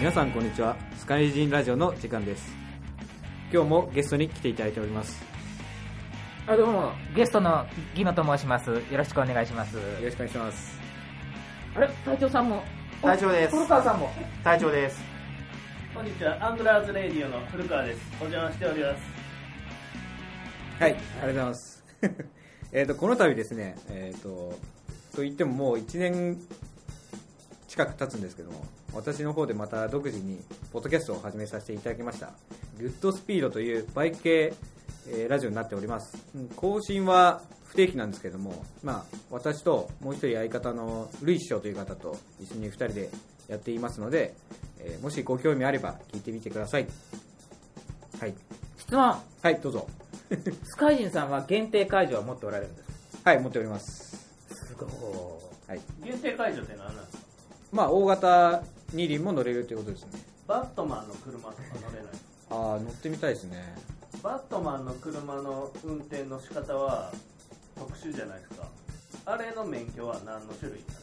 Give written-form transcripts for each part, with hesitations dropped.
皆さんこんにちは。スカイジンラジオの時間です。今日もゲストに来ていただいております。 どうもゲストのギノと申します。よろしくお願いします。 よろしくお願いします。 あれ、隊長さんも。 隊長です。 古川さんも。 隊長です。 こんにちは。アンドラーズレディオの古川です。お邪魔しております。 はい、ありがとうございます。この度ですね、と言ってももう1年近く経つんですけども、私の方でまた独自にポッドキャストを始めさせていただきました。グッドスピードというバイク系、ラジオになっております。更新は不定期なんですけども、私ともう一人相方のルイ師匠という方と一緒に2人でやっていますので、もしご興味あれば聞いてみてください。はい。 質問。 はい、どうぞ。 スカイジンさんは限定解除を持っておられるんですか？ はい、持っております。 すごい。 はい。限定解除って何なんですか？ 大型二輪も乗れるということですね。 バットマンの車とか乗れない？ 乗ってみたいですね。 バットマンの車の運転の仕方は特殊じゃないですか。あれの免許は何の種類なん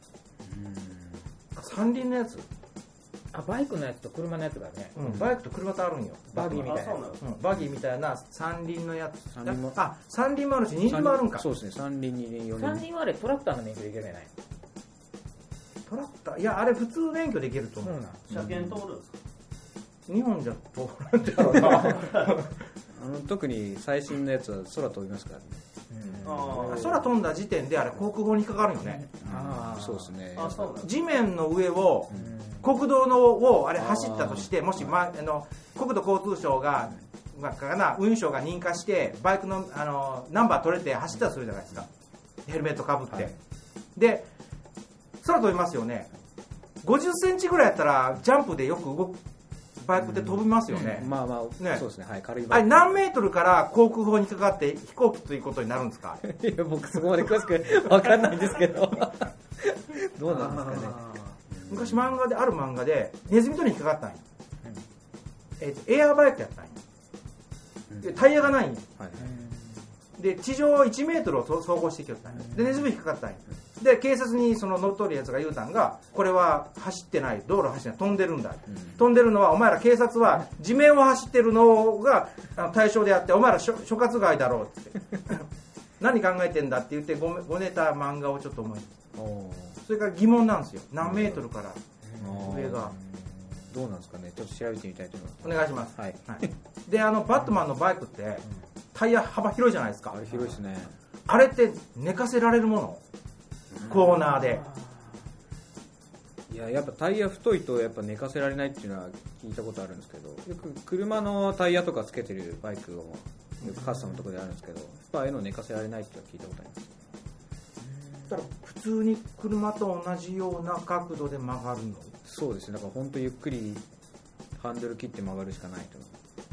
ですか？ 三輪のやつ。 バイクのやつと車のやつがね、 バイクと車とあるんよ。 バギーみたいな。 バギーみたいな三輪のやつ。 三輪もあるし二輪もあるんか。 そうですね。三輪、二輪、四輪。 三輪はあれトラクターの免許でいけるんじゃない？ トラクター、いやあれ普通免許できると思う。 車検通るんですか？ 日本じゃ通るんだろうな。 特に最新のやつは空飛びますからね。 空飛んだ時点であれ航空法に引っかかるよね。 そうですね。 地面の上を国道のをあれ走ったとして、もし、国土交通省が運輸省が認可してバイクの、ナンバー取れて走ったとするじゃないですか。ヘルメットかぶって、はい、で空飛びますよね。50センチぐらいやったらジャンプでよく動くバイクって飛びますよね。 ね、そうですね。はい、軽いバイク。 あれ何メートルから航空法にかかって飛行機ということになるんですか？ いや、僕そこまで詳しく分かんないんですけど。どうなんですかね。 昔ある漫画でネズミ捕りに引っかかったんよ。エアーバイクやったんよ。でタイヤがないんよ。で地上1メートルを走行してきよったんよ。でネズミ引っかかったんよ。で警察にその乗っ取るやつが言うたんが、これは走ってない、道路走ってない、飛んでるんだ、飛んでるのはお前ら警察は地面を走ってるのが対象であって、お前ら諸葛外だろうって何考えてんだって言ってごねた漫画をちょっと思います。それから疑問なんですよ。何メートルから上がどうなんですかね。ちょっと調べてみたいと思います。 お願いします。 はい、 でバットマンのバイクってタイヤ幅広いじゃないですか。 あれ広いですね。 あれって寝かせられるもの？コーナーで。 いや、やっぱタイヤ太いとやっぱ寝かせられないっていうのは聞いたことあるんですけど、よく車のタイヤとかつけてるバイクをよくカスタムのところであるんですけど、やっぱああいうの寝かせられないっていうのは聞いたことあります。 だから普通に車と同じような角度で曲がるの？そうですね。 だから本当ゆっくりハンドル切って曲がるしかないと。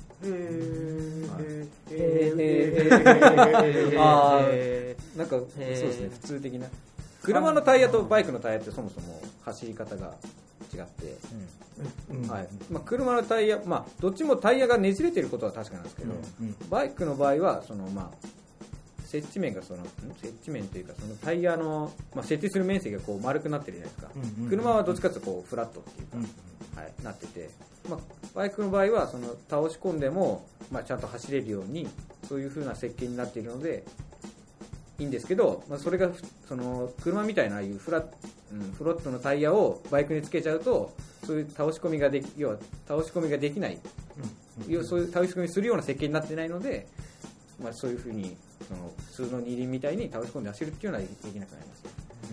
なんかそうですね。普通的な車のタイヤとバイクのタイヤってそもそも走り方が違って、車のタイヤ、どっちもタイヤがねじれてることは確かなんですけど、バイクの場合はその接地面が接地面というかそのタイヤの、接地する面積がこう丸くなってるじゃないですか。車はどっちかというとこうフラットっていうか、なってて、バイクの場合はその倒し込んでも、ちゃんと走れるようにそういう風な設計になっているのでいいんですけど、それがその車みたいなああいうフラットのタイヤをバイクにつけちゃうと、そういう倒し込みができない、そういう倒し込みするような設計になってないので、そういう風にその普通の二輪みたいに倒し込んで走るっていうのはできなくなります。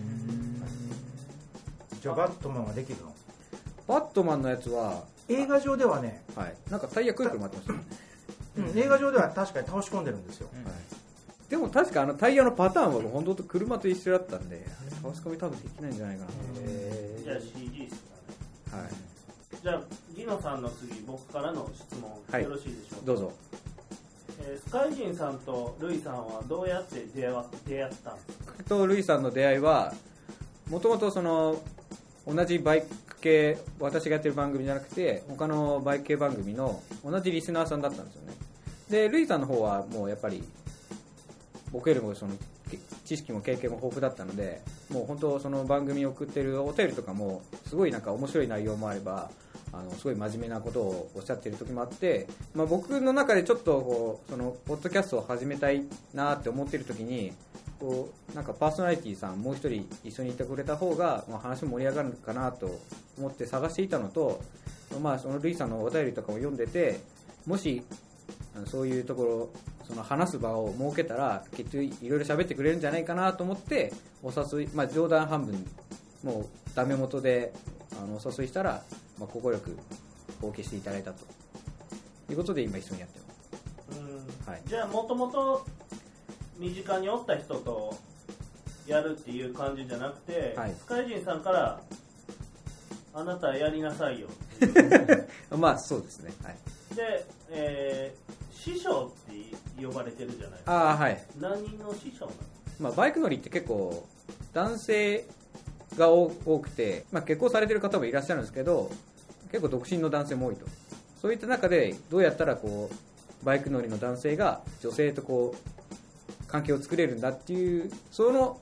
じゃあバットマンはできるの？ バットマンのやつは映画上ではね、 なんかタイヤくるくる回ってますよね。 映画上では確かに倒し込んでるんですよ。 でも確かタイヤのパターンは本当と車と一緒だったんで、倒し込み多分できないんじゃないかな。 じゃあ CG ですかね。じゃあギノさんの次、僕からの質問、よろしいでしょうか。 どうぞ。 スカイジンさんとルイさんはどうやって出会ったんですか？ とルイさんの出会いはもともとその同じバイク系、私がやってる番組じゃなくて他のバイク系番組の同じリスナーさんだったんですよね。でルイさんの方はもうやっぱり僕よりもその知識も経験も豊富だったので、もう本当その番組に送ってるお便りとかもすごいなんか面白い内容もあれば、 すごい真面目なことをおっしゃっている時もあって、僕の中でちょっとこうそのポッドキャストを始めたいなって思っている時にこうなんかパーソナリティさんもう一人一緒にいてくれた方が、話も盛り上がるかなと思って探していたのと、そのルイさんのお便りとかを読んでて、もしそういうところその話す場を設けたらきっといろいろ喋ってくれるんじゃないかなと思ってお誘い、冗談半分もうダメ元でお誘いしたら、快くお受けしていただいたということで今一緒にやってます。はい、 じゃあもともと身近におった人とやるっていう感じじゃなくて、はい、スカイジンさんからあなたやりなさいよそうですね、はい、 で、師匠って呼ばれてるじゃないですか。 はい、 何の師匠なの？ バイク乗りって結構男性が多くて、結婚されてる方もいらっしゃるんですけど、結構独身の男性も多いと。そういった中でどうやったらこうバイク乗りの男性が女性とこう関係を作れるんだっていう、その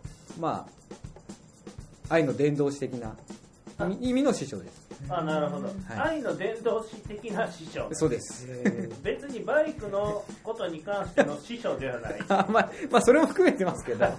愛の伝道師的な意味の師匠です。 なるほど、はい、愛の伝道師的な師匠。 そうです。 別にバイクのことに関しての師匠ではないそれも含めてますけど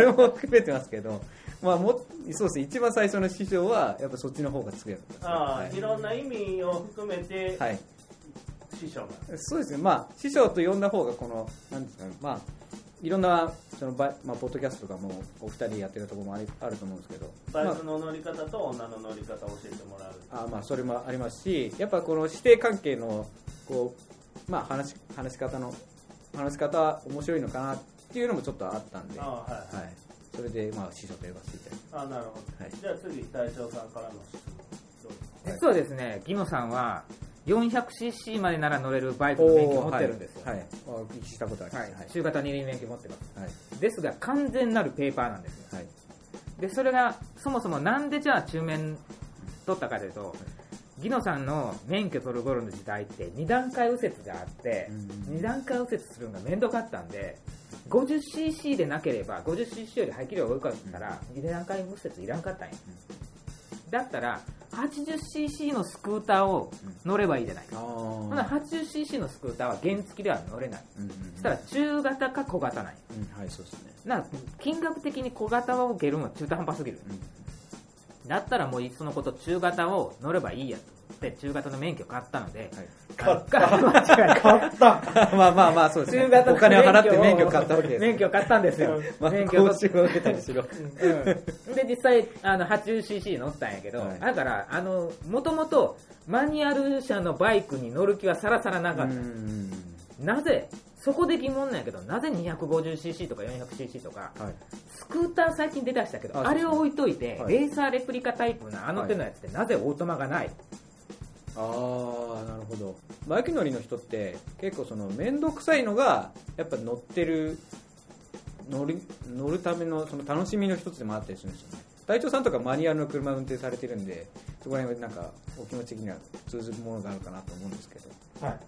そうですね、一番最初の師匠はやっぱそっちの方が強かったです、ね。はい、 いろんな意味を含めて、はい、師匠が。 そうですね、師匠と呼んだ方がこのなんですかね、いろんなそのポッドキャストとかもお二人やってるところもあると思うんですけど、 バイクの乗り方と女の乗り方を教えてもらう。 それもありますし、やっぱこの師弟関係のこう、話し方面白いのかなっていうのもちょっとあったんで、はいはい、それで師匠と呼ばせていただいて。 なるほど、はい、じゃあ次隊長さんからの質問。 実はですね、ギノさんは400cc までなら乗れるバイクの免許を持ってるんですよ。 お聞きしたことあります。 中型二輪免許持ってます。はい、ですが完全なるペーパーなんですよ。はい、でそれがそもそもなんでじゃあ中免取ったかというと、ギノさんの免許取る頃の時代って2段階右折があって、2段階右折するのが面倒かったんで、50cc でなければ 50cc より排気量が多かったら2段階右折いらんかったんや。だったら 80cc のスクーターを乗ればいいじゃないか。ほな 80cc のスクーターは原付では乗れない。そしたら中型か小型なんや。 はい、そうですね。 金額的に小型を受けるのは中途半端すぎる。だったらもういっそのこと中型を乗ればいいやと。で中型の免許買ったので、 買ったそうですね。 中型のお金を払って免許買ったわけです。 免許買ったんですよ。免許講習を受けたりしろ。 で実際80cc 乗ったんやけど、だからもともとマニュアル車のバイクに乗る気はさらさらなかった。なぜそこで疑問なんやけど、なぜ 250cc とか 400cc とか、スクーター最近出だしたけど、あれを置いといて、レーサーレプリカタイプの手のやつってなぜオートマがない？ なるほど。バイク乗りの人って結構その面倒くさいのがやっぱ乗るためのその楽しみの一つでもあったりするんですよね。隊長さんとかマニュアルの車運転されてるんで、そこら辺はなんかお気持ち的には通ずるものがあるかなと思うんですけど、はい、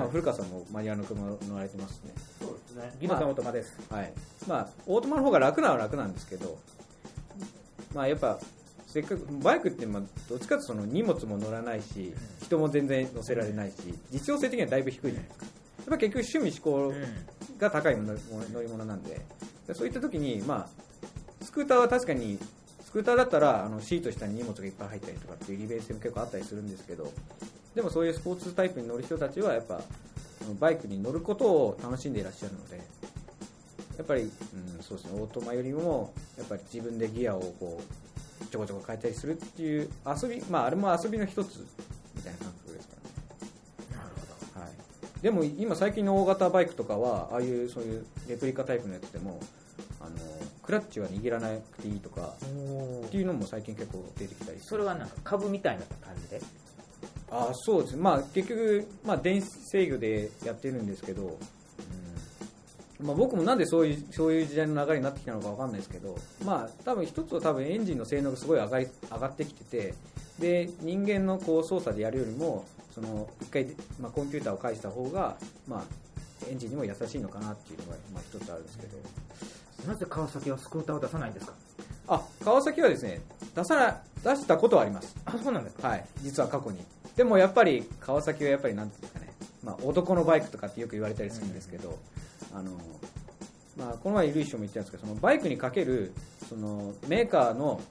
古川さんもマニュアルの車乗られてますね。 そうですね。 ギノさんオートマです。 はい。オートマの方が楽ななんですけど、やっぱせっかくバイクってどっちかというとその荷物も乗らないし、人も全然乗せられないし、実用性的にはだいぶ低いじゃないですか。やっぱ結局趣味思考が高い乗り物なんで、そういった時にスクーターは確かにスクーターだったらシート下に荷物がいっぱい入ったりとかっていう利便性も結構あったりするんですけど、でもそういうスポーツタイプに乗る人たちはやっぱバイクに乗ることを楽しんでいらっしゃるので、やっぱり、そうですね、オートマよりもやっぱり自分でギアをこうちょこちょこ変えたりするっていう遊び、あれも遊びの一つみたいな感覚ですからね。 なるほど。 はい。でも今最近の大型バイクとかはそういうレプリカタイプのやつでもクラッチは握らなくていいとかっていうのも最近結構出てきたりする。 それはなんか株みたいな感じで？ そうですね。結局電子制御でやってるんですけど、僕もなんでそういう時代の流れになってきたのかわかんないですけど、多分一つはエンジンの性能がすごい上がってきてて、で人間のこう操作でやるよりもその一回、コンピューターを介した方がエンジンにも優しいのかなっていうのが一つあるんですけど。 なぜ川崎はスクーターを出さないんですか？ 川崎はですね、出したことはあります。 そうなんですか？ はい、実は過去に。 でもやっぱり川崎はやっぱりなんていうんですかね、まあ、男のバイクとかってよく言われたりするんですけど、まあ、この前ルイショも言ったんですけど、そのバイクにかけるそのメーカーの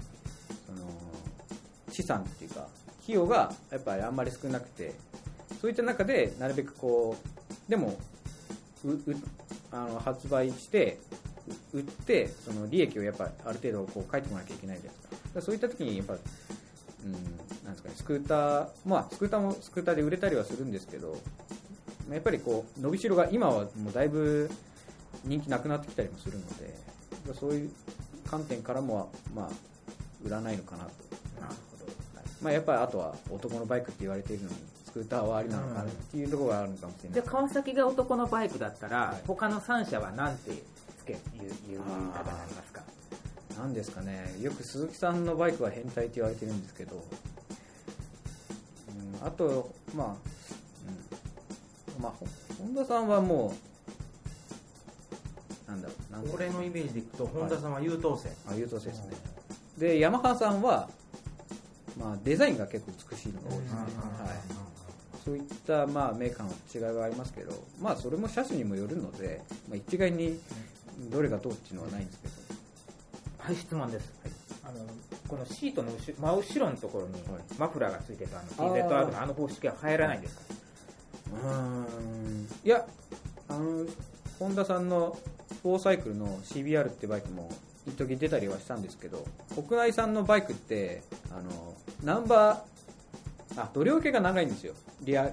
資産っていうか費用がやっぱりあんまり少なくて、そういった中でなるべくこうでも発売して売ってその利益をやっぱある程度こう返ってこなきゃいけないじゃないですか。そういった時にやっぱなんですかね、スクーターもスクーターで売れたりはするんですけど、やっぱりこう伸びしろが今はもうだいぶ人気なくなってきたりもするので、そういう観点からもまあ売らないのかなと。なるほど。はい、まあやっぱりあとは男のバイクって言われているのにスクーターはありなのかなっていうところがあるのかもしれない。 じゃあ川崎が男のバイクだったら、他の3社は何てつけいう言い方になりますか。 なんですかね、よく鈴木さんのバイクは変態って言われてるんですけど、あとまあ本田さんはもうなんだろう、 俺のイメージでいくと本田さんは優等生。 優等生ですね。でヤマハさんは、まあ、デザインが結構美しいのが多いですね。はい、そういった、まあ、メーカーの違いはありますけど、まあ、それも車種にもよるので、まあ、一概にどれがどうっていうのはないんですけど。 はい、質問です。はい、このシートの真後ろのところにマフラーがついてるTZR の方式は入らないんですか。 いや、本田さんの4サイクルの CBR ってバイクも一時出たりはしたんですけど、国内産のバイクってナンバー塗料系が長いんですよ。リアの、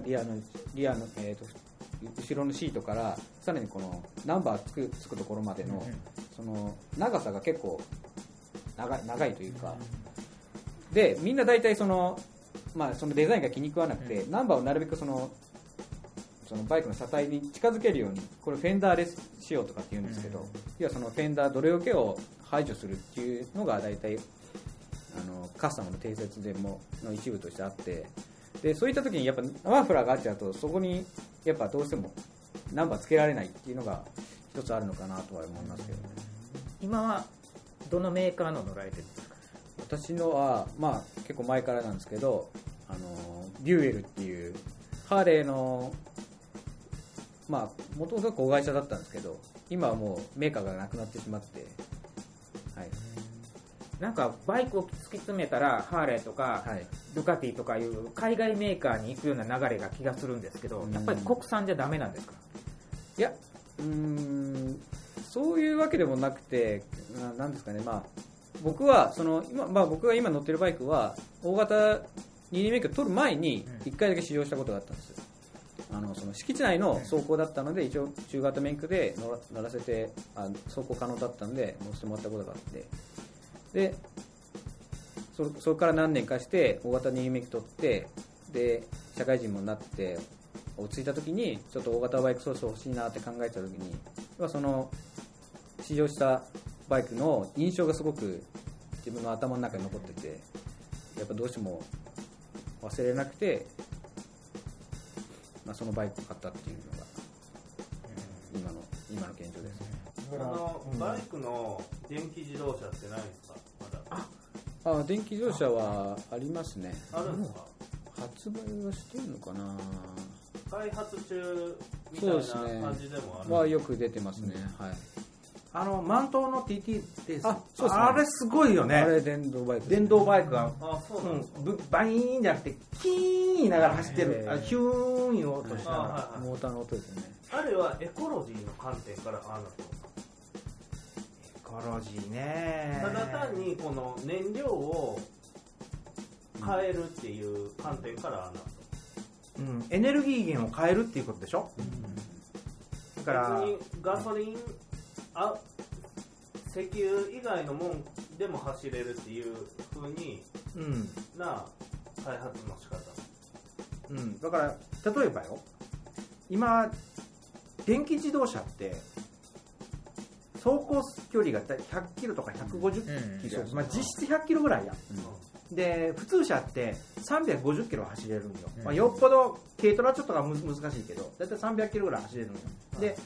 後ろのシートからさらにこのナンバーつくところまでの、その長さが結構長いというか、でみんな大体そのデザインが気に食わなくて、ナンバーをなるべくそのバイクの車体に近づけるように、これフェンダーレス仕様とかって言うんですけど、要はそのフェンダー泥よけを排除するっていうのが大体カスタムの定説でもの一部としてあって、でそういった時にやっぱマフラーがあっちゃうと、そこにやっぱどうしてもナンバーつけられないっていうのが一つあるのかなとは思いますけどね。 今はどのメーカーの乗られてるんですか。 私のは、まあ、結構前からなんですけど、デュエルっていうハーレーのもともと子会社だったんですけど、今はもうメーカーがなくなってしまって、はい、 なんかバイクを突き詰めたらハーレーとか、はい、ルカティとかいう海外メーカーに行くような流れが気がするんですけど、やっぱり国産じゃダメなんですか。 いや、そういうわけでもなくて、なんですかね、僕は僕が今乗ってるバイクは大型2輪免許取る前に1回だけ試乗したことがあったんですよ。その敷地内の走行だったので、一応中型免許で乗らせて走行可能だったので乗せてもらったことがあって、でそれから何年かして大型2輪免許取って、で社会人もなって落ち着いた時にちょっと大型バイクそろそろ欲しいなって考えた時に、その試乗したバイクの印象がすごく自分の頭の中に残ってて、やっぱどうしても忘れなくて、そのバイクを買ったっていうのが今の現状ですね。 バイクの電気自動車ってないですか。まだ電気自動車はありますね。 あるんですか。 発売はしてるのかな。 開発中みたいな感じでもある。 はよく出てますね。はい。 満島の TT です。 そうですね。 あれすごいよね。 あれ電動バイク。 電動バイクが、バイーンじゃなくてキーン言いながら走ってる。ヒューン言おうとしたらモーターの音ですよね。 あれはエコロジーの観点からああなってますか。 エコロジーね。 ただ単にこの燃料を変えるっていう観点からああなって。 エネルギー源を変えるっていうことでしょ。 だからガソリン石油以外のもんでも走れるっていう風にな開発の仕方。 だから例えばよ、今電気自動車って走行距離が100キロとか150キロ、実質100キロぐらいや、で普通車って350キロ走れるんよ、よっぽど軽トラちょっとが難しいけどだいたい300キロぐらい走れるんよ。で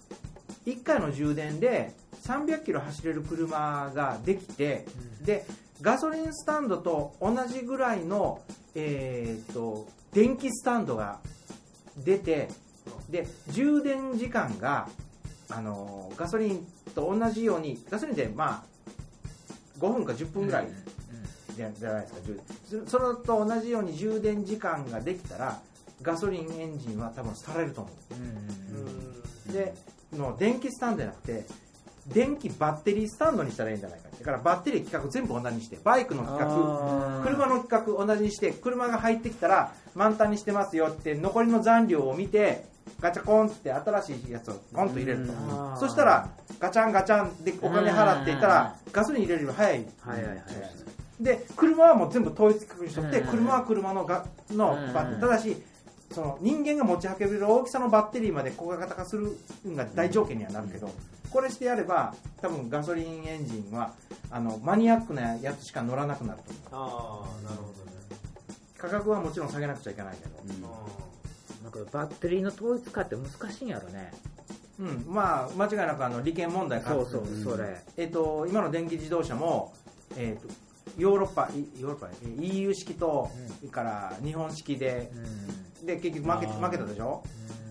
1回の充電で300キロ走れる車ができて、でガソリンスタンドと同じぐらいの、電気スタンドが出て、で充電時間が、ガソリンと同じように、ガソリンでまあ5分か10分ぐらいじゃないですか、それと同じように充電時間ができたらガソリンエンジンは多分されると思う。での電気スタンドじゃなくて電気バッテリースタンドにしたらいいんじゃないか。だからバッテリー規格全部同じにして、バイクの規格、車の規格同じにして、車が入ってきたら満タンにしてますよって残りの残量を見てガチャコンって新しいやつをコンと入れると。そしたらガチャンガチャンでお金払っていたらガソリン入れるより早い。で車はもう全部統一規格にしとって、車は車のバッテリー、ただしその人間が持ち運べる大きさのバッテリーまで小型化するのが大条件にはなるけど、これしてやれば多分ガソリンエンジンはマニアックなやつしか乗らなくなると思う。 なるほどね。 価格はもちろん下げなくちゃいけないけど、 なんかバッテリーの統一化って難しいんやろね。 まあ間違いなく利権問題か。 そうそれ。 今の電気自動車もヨーロッパ EU 式と、それから日本式で、で結局負けたでしょ。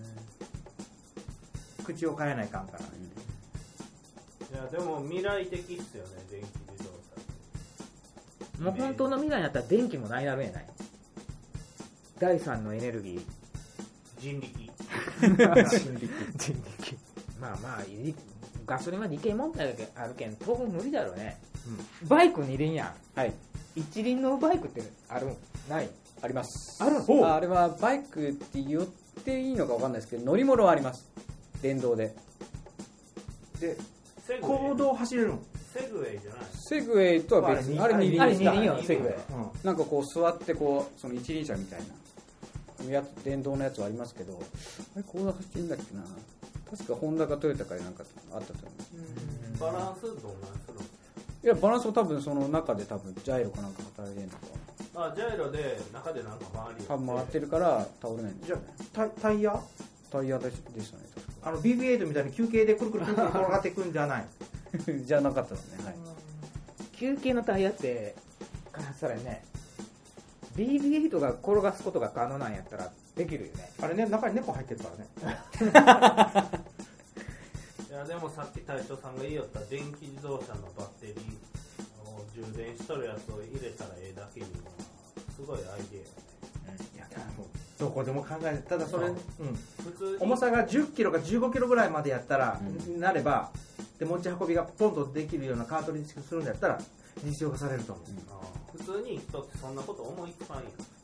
口を変えないかんから。 いやでも未来的っすよね、電気自動車。 もう本当の未来になったら電気もないなるんやない。第三のエネルギー。 人力。 まあガソリンは理系問題あるけん当分無理だろうね。バイク2輪やん。一輪のバイクってあるんない？ あります。 ある？ あれはバイクって言っていいのか分かんないですけど、乗り物はあります。電動で。 で公道走れるの？ セグウェイじゃない？ セグウェイとは別に、あれ二輪よ、セグウェイ。 なんかこう座ってこうその一輪車みたいなやつ、電動のやつはありますけど、あれ公道走っていいんだっけな。確かホンダかトヨタかなんかあったと思います。 バランスどうなんする？ いやバランスも多分その中で多分ジャイロかなんか働いてるのか。 ジャイロで中でなんか多分回ってるから倒れないんですよね。 じゃあタイヤでしたね。 BB8 みたいに休憩でくるくるくるくる転がっていくんじゃないじゃなかったですね。 休憩のタイヤって開発されね、 BB8 が転がすことが可能なんやったらできるよね。 あれね、中に猫入ってるからね。 いやでもさっき大将さんが言いよった電気自動車のバッテリーを充電しとるやつを入れたらええだけいうのはすごいアイデアやね。 いやどこでも考える。ただそれ、 普通重さが10キロか15キロぐらいまでやったら、なればで持ち運びがポンとできるようなカートリッジするんだったら実用化されると思う。 普通に人ってそんなこと思いつかんやん。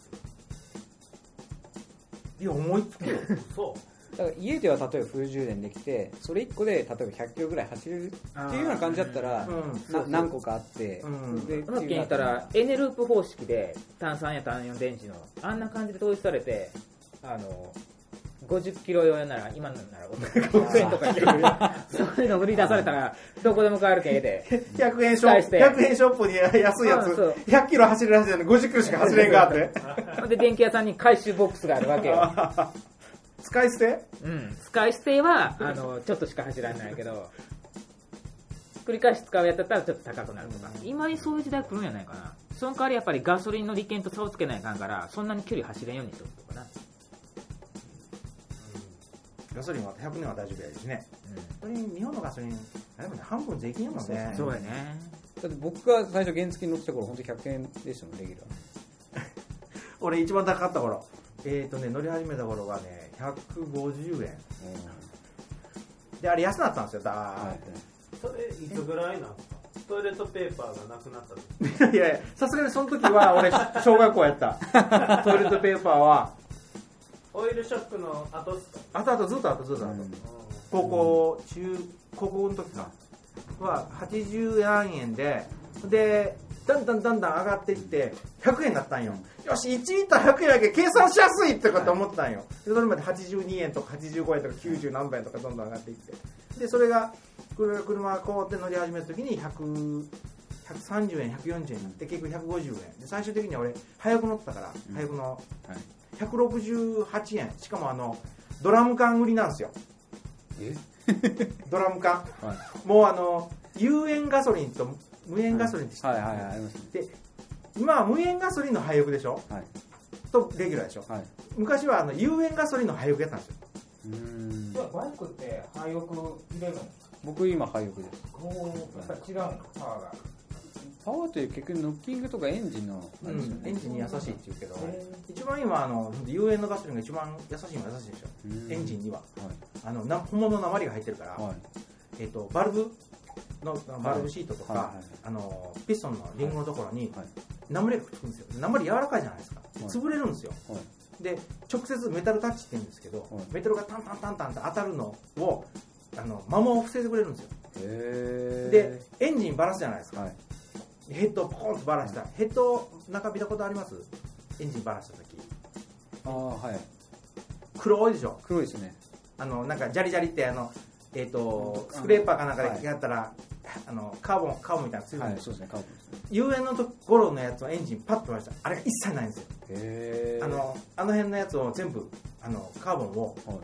いや思いつくよ。 そうだから家では例えばフル充電できて、それ1個で例えば100キロぐらい走れるっていうような感じだったら、何個かあって、 さっき言ったらエネループ方式で単3や単4電池のあんな感じで統一されて、50キロ用なら今のなら500円とかそういうの売り出されたらどこでも買えるけで 100円ショップに安いやつ100キロ走れるはずなのに50キロしか走れんがあってで電気屋さんに回収ボックスがあるわけよ。 使い捨て？ 使い捨てはちょっとしか走らないけど繰り返し使うやつだったらちょっと高くなるとか、今にそういう時代来るんじゃないかな。その代わりやっぱりガソリンの利権と差をつけないかんからそんなに距離走れんようにしとくとかな。 ガソリンは100年は大丈夫やですね。日本のガソリンあれもね半分税金やもんね。 そうやね。 だって僕が最初原付に乗ってた頃本当に100円でしたもん、レギュラー。 俺一番高かった頃乗り始めた頃がね150円、であれ安くなったんですよ。 それいつぐらいなんですか？トイレットペーパーがなくなった時。 いやさすがにその時は俺小学校やったトイレットペーパーはオイルショックの後っすか？ 後ずっと高校の時かは80何円でだんだん上がっていって100円になったんよ。よし1リッター100円だけ計算しやすいってこと思ったんよ。でそれまで82円とか85円とか90何円とかどんどん上がっていって、でそれが車がこうって乗り始めた時に130円140円になって結局150円で最終的には俺早く乗ってたから早くの168円、しかもドラム缶売りなんですよ。ドラム缶、もう有塩ガソリンと無塩ガソリンって知ってる、 はいはいはい、ありますね。 で今は無塩ガソリンの廃屋でしょ、はい、とレギュラーでしょ、はい、昔は有塩ガソリンの廃屋やったんですよ。 バイクって廃屋入れるの？ 僕今廃屋です。 おお、やっぱり違うのパワーが。 パワーという結局ノッキングとかエンジンの、 エンジンに優しいって言うけど、一番今有塩のガソリンが一番優しいのは優しいでしょ、エンジンには、はい、本物の鉛が入ってるから、はい、バルブシートとか、はいはい、ピストンのリングのところに鉛がくっつくんですよ。鉛柔らかいじゃないですか、潰れるんですよ、はい、で直接メタルタッチって言うんですけど、はい、メタルがタンタンタンタンって当たるのを摩耗を防いでくれるんですよ。でエンジンバラすじゃないですか、はい、ヘッドをポコンとバラした、ヘッド中見たことあります？エンジンバラした時。 ああ、はい。 黒いでしょ。 黒いですね。 なんかジャリジャリってスクレーパーかなんかでやったら、カーボンみたいなのついてる、はい、そうですね、カーボンですね。有塩のところのやつのエンジンパッと取りました。あれが一切ないんですよ。へー。あの辺のやつを全部カーボンを、はい、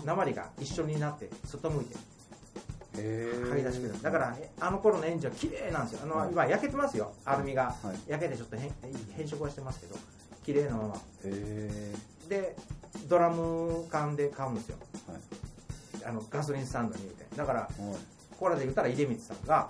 鉛が一緒になって外向いて嗅ぎ出してくる。だからあの頃のエンジンは綺麗なんですよ。今焼けてますよ、アルミが、はい、焼けてちょっと変色はしてますけど綺麗なまま。でドラム缶で買うんですよ、はい、ガソリンスタンドに入れて。だから、はい、これで言ったら出光さんが、はい、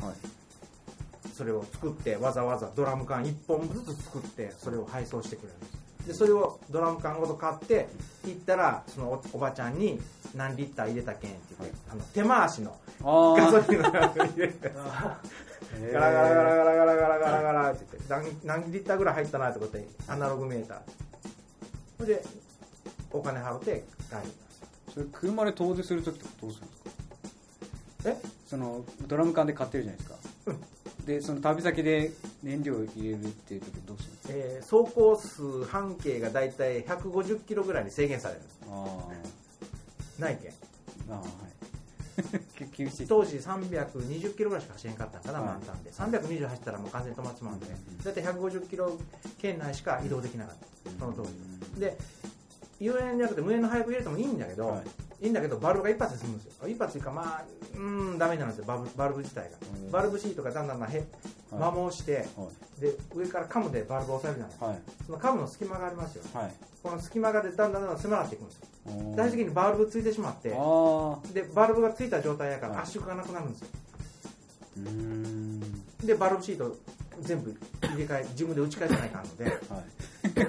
それを作ってわざわざドラム缶1本ずつ作ってそれを配送してくれるんです。でそれをドラム缶ごと買って行ったら、その おばちゃんに何リッター入れたけんって言って、はい、手回しのガソリンの入れてガラガラガラガラガラガラガラガラって言って何リッターぐらい入ったなってことでアナログメーター、それでお金払って帰ります。 それ車で遠出するときとかどうするんですか？そのドラム缶で買ってるじゃないですか、うん、でその旅先で燃料を入れるっていうときどうするんですか？ 走行数半径がだいたい150キロぐらいに制限される。ないけん。はい、厳しい。当時320キロぐらいしか走れんかったんかな、満タンで。320走ったらもう完全に止まってしまうんで、だいたい150キロ圏内しか移動できなかった、その通りで。有塩じゃなくて無塩の廃屋入れてもいいんだけど、はい、いいんだけどバルブが一発で済むんですよ。一発というかまあダメなんですよ、バルブ自体が、バルブシートがだんだん摩耗して、はい、で上からカムでバルブを押さえるじゃないですか、はい、そのカムの隙間がありますよ、はい、この隙間がだんだん狭なっていくんですよ。最終的にバルブついてしまって、でバルブがついた状態やから圧縮がなくなるんですよ。でバルブシート全部入れ替え自分で打ち返さないかんので、はい、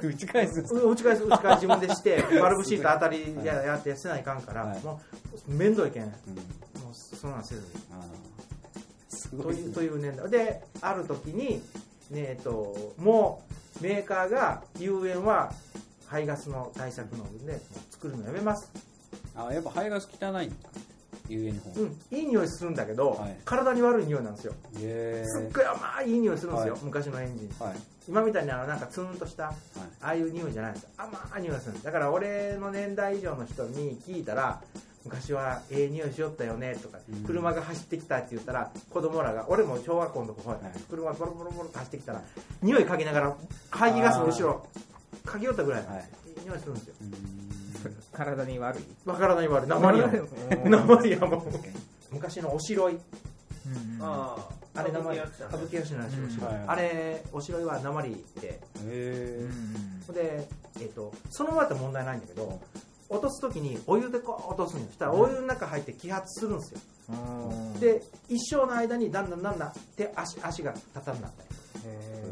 打ち返す自分でしてバルブシート当たりやってせないかんから、はい、もう面倒いけん、もうそんなんせずにという年代で、ある時に、もうメーカーが有塩は排ガスの対策のでもう作るのやめます。 やっぱ排ガス汚いんですか？有塩の方、 いい匂いするんだけど、はい、体に悪い匂いなんですよ。すっごい甘いいい匂いするんですよ、はい、昔のエンジン、はい、今みたいになんかツーンとした、はい、ああいう匂いじゃないんです。甘い匂いするんです。だから俺の年代以上の人に聞いたら、昔は匂いしよったよねとか、車が走ってきたって言ったら、子供らが、俺も小学校のとこ、車がボロボロボロと走ってきたら匂い嗅ぎながら排気ガスの後ろ嗅ぎ寄ったぐらい、匂いするんですよ。 体に悪い？ 体に悪い。鉛やもう昔のおしろい、あれ歌舞伎役者の話、あれおしろいは鉛で、でそのままだと問題ないんだけど、落とすときにお湯でこう落とすんよ。したらお湯の中入って揮発するんですよ。で一生の間にだんだん手足が立たんなったり、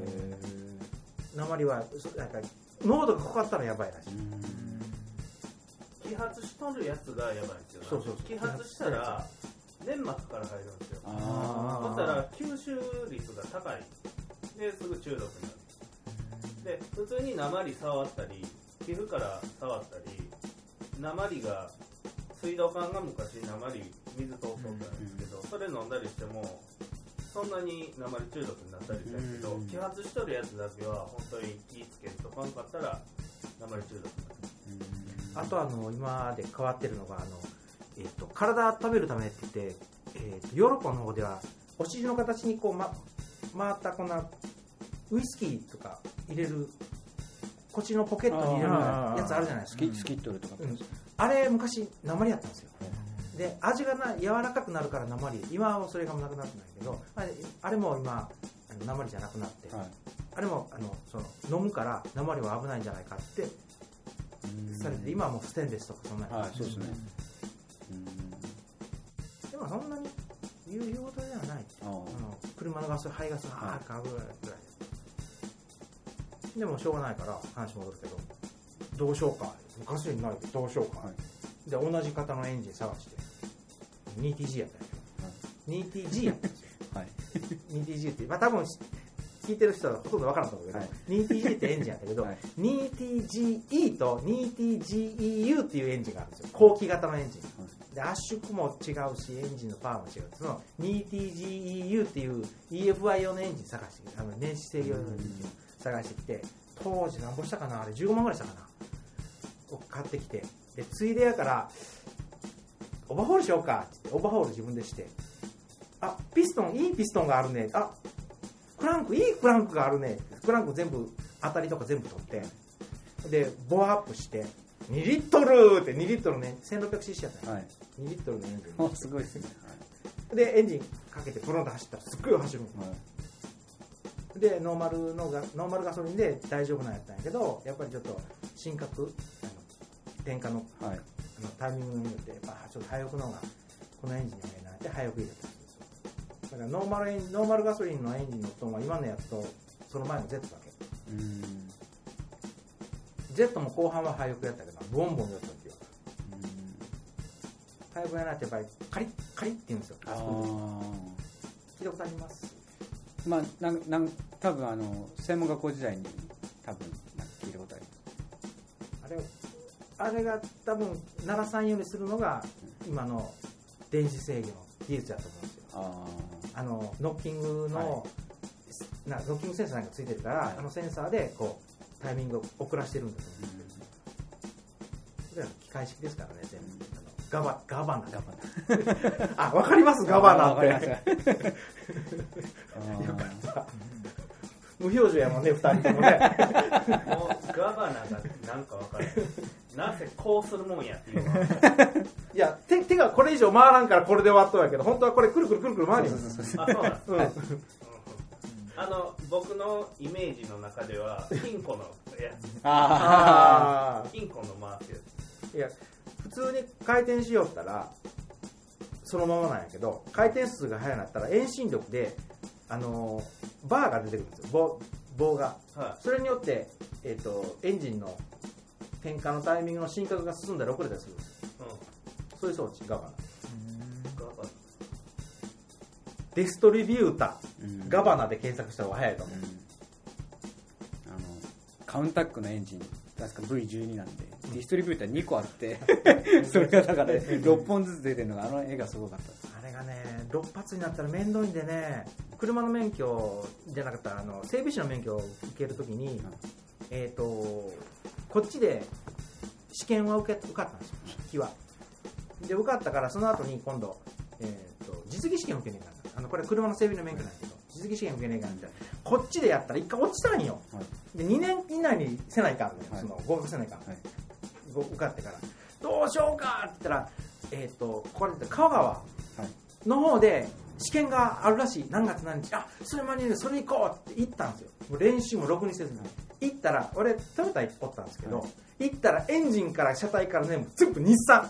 鉛はなんか濃度が濃かったらやばいらしい。 揮発しとるやつがやばいんですよ。そう揮発したら粘膜から入るんですよ。そしたら吸収率が高いですぐ中毒になる。で普通に鉛触ったり皮膚から触ったり、鉛が水道管が昔鉛水通っとったんですけど、それ飲んだりしてもそんなに鉛中毒になったりしたけど、揮発しとるやつだけは本当に気ぃつけるとかんかったら鉛中毒になる。 あと今で変わってるのが体温めるためって言って、ヨーロッパの方ではお尻の形にこう、回ったこんなウイスキーとか入れる腰のポケットに入れるやつあるじゃないですか。 スキットルとか、 あれ昔鉛やったんですよ。 で味が柔らかくなるから鉛、今はそれがなくなってないけど、あれも今鉛じゃなくなって、はい、あれも飲むから鉛は危ないんじゃないかってされて、今はもうステンレスとかそんなに、 はい、そうですね。 でもそんなに言うことではない。車のガソリン、排ガスが買うぐらいでもしょうがないから話戻るけど、どうしようか、ガソリンないけどどうしようか、はい、で同じ型のエンジン探して 2TG やったんやけど、はい、2TG やったんですよ、はい、2TG って、多分聞いてる人はほとんど分からんと思うけど、はい、2TG ってエンジンやったけど、はい、2TGE と 2TGEU っていうエンジンがあるんですよ、後期型のエンジン、で圧縮も違うしエンジンのパワーも違う。その 2TGEU っていう EFI 用のエンジン探して、燃資制御用のエンジンを探してきて、当時何ぼしたかな、あれ15万ぐらいしたかなを買ってきて、でついでやからオーバーホールしようかってオーバーホール自分でして、ピストンいいピストンがあるね、クランクいいクランクがあるね、クランク全部当たりとか全部取って、でボアアップして2リットルって2リットルね 1600cc やったよ、はい、2リットルのエンジンすごいですね、 はい、でエンジンかけてプロンと走ったらすっごい走る、はい、でノーマルガソリンで大丈夫なんやったんやけど、やっぱりちょっと深刻点火の、はい、タイミングによってやっぱちょっと早くの方がこのエンジンにはええなって早く入れたんですよ。だからノーマルガソリンのエンジンの音は今のやつとその前の Z だけ。Z も後半は早くやったけどボンボンやった時は早くやらないとやっぱりカリッカリッって言うんですよ。聞いたことあります。 まあ多分専門学校時代に多分聞いたことあります。あれが多分鳴らさんようにするのが今の電子制御の技術だと思うんですよ。ノッキングの、はい、ノッキングセンサーなんかついてるから、はい、センサーでこうタイミングを遅らしてるんだと思うんですけど、それは機械式ですからね、全部ガバナ分かります、ガバナってよかった無表情やもんね、2人ともねもうガバナがなんか分かるなぜこうするもんやっていうのはいや手がこれ以上回らんからこれで終わっとるやけど、本当はこれくるくるくるくる回るよ。 そうなんです、僕のイメージの中では金庫のやつ金庫の回すやつ。いや普通に回転しよったらそのままなんやけど、回転数が速くなったら遠心力でバーが出てくるんですよ、棒が、はい、それによって、エンジンの点火のタイミングの進角が進んだり遅れたりするんですよ、そういう装置ガバナ。ディストリビューター、ガバナで検索した方が早いと思う。 カウンタックのエンジン確か V12 なんで、ディストリビューター2個あってそれがだから、6本ずつ出てるのが絵がすごかった。 あれがね6発になったら面倒いんでね、車の免許じゃなかったら整備士の免許を受けるときに、こっちで試験は受かったんですよ、筆記は。で受かったからその後に今度、実技試験を受けねえかな、これ車の整備の免許なんだけど、実技試験を受けねえかなみたいな、こっちでやったら1回落ちたんよ、はい、で2年以内にせないかんのよ、はい、その合格せないかん、はい、受かってからどうしようかって言ったら、これ香川の方で試験があるらしい、何月何日、それ間に合う、それ行こうって行ったんですよ。もう練習もろくにせずに行ったら、俺トヨタおったんですけど、はい、行ったらエンジンから車体からね全部日産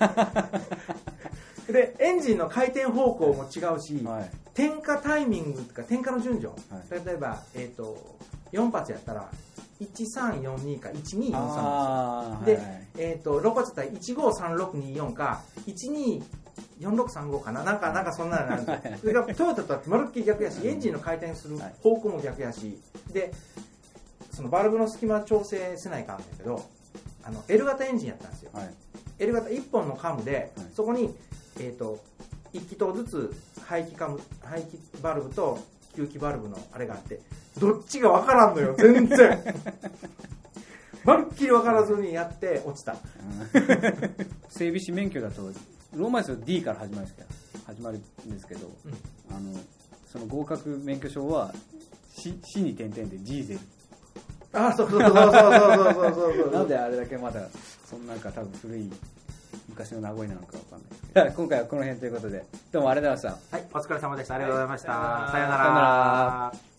でエンジンの回転方向も違うし、はい、点火タイミングとか点火の順序、はい、例えば、4発やったら1342か1243で、6発やったら153624か124635かな、なんかそんなのなんですよ。それからトヨタとはまるっきり逆やし、エンジンの回転する方向も逆やし、でそのバルブの隙間調整せないかんだけど、L 型エンジンやったんですよ、はい、L 型1本のカムで、はい、そこに1気筒ずつ排気バルブと吸気バルブのあれがあって、どっちが分からんのよ全然まるっきり分からずにやって落ちた整備士免許だとローマ字の D から始まるんですけど、その合格免許証は C に点々で G ゼル。 そうなんであれだけまだそんなんか多分古い昔の名残なのか分かんないですけど今回はこの辺ということでどうもありがとうございました。 はい、お疲れ様でした。ありがとうございました。さようなら。